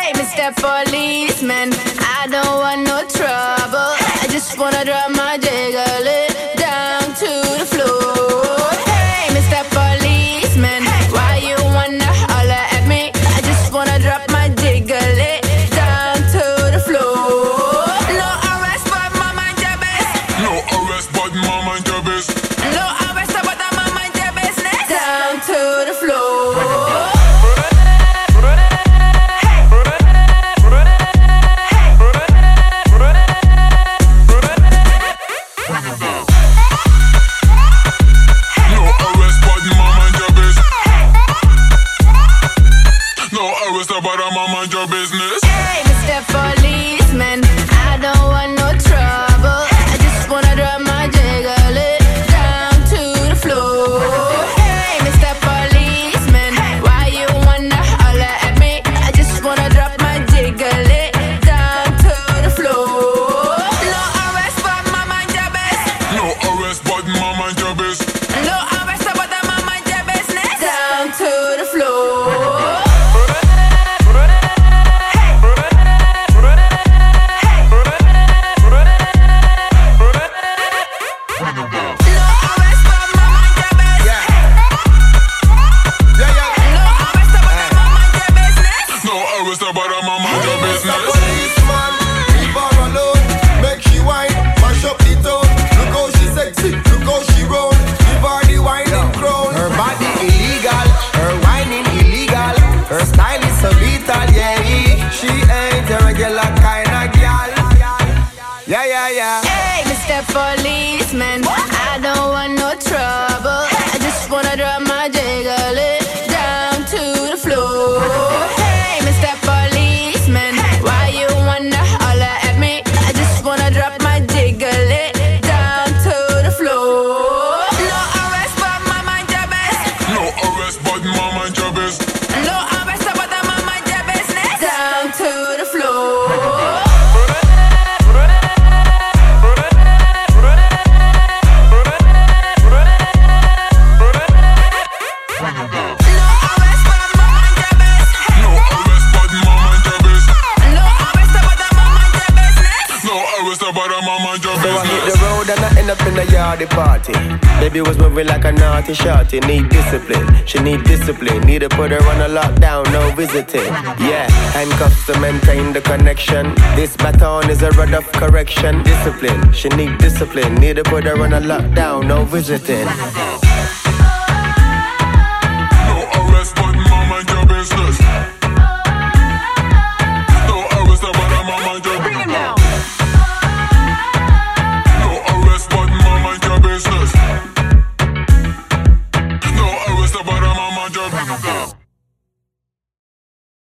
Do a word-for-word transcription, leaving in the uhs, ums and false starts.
Hey, Mister Policeman, I don't want no trouble. I just wanna drop my jiggle it down to the floor. Hey, Mister Policeman, why you wanna holler at me? I just wanna drop my jiggle it down to the floor. No arrest, but my mind your business. No arrest, but my mind your business. No arrest, but my mind your business. Down to the floor. But I'm on mind your business. Hey, Mister Policeman, I don't want no trouble. I just wanna drop my jiggle it down to the floor. Hey, Mister Policeman, why you wanna holler at me? I just wanna drop my jiggle it down to the floor. No arrest, but my mind your business. No arrest, but my mind your business. No arrest, but my mind your business. Down to the floor. But I'm on mind your business. Policeman, leave her alone. Make she whine, mash up the town. Look how she sexy, look how she roll. Give her the whining crown. Her body illegal, her whining illegal. Her style is so vital, yeah. She ain't a regular kind of gal. Yeah, yeah, yeah. Hey, Mister Policeman, I don't want no trouble. I just wanna drop my jiggle it down to the floor. Hey, Mister Policeman, why you wanna holler at me? I just wanna drop my jiggle it down to the floor. No arrest, but my mind your business. No arrest, but my mind your business. No arrest, but my mind your business. Down to the floor. But I'm on mind your So I hit business. the road and I end up in a yardie party. Baby was moving like a naughty shorty. Need discipline, she need discipline. Need to put her on a lockdown, no visiting. Yeah, handcuffs to maintain the connection. This baton is a rod of correction. Discipline, she need discipline. Need to put her on a lockdown, no visiting. No arrest, but my mind your business. No arrest, but I'm on mind your business. No arrest, but my mind your business. No arrest, but I'm on mind your business.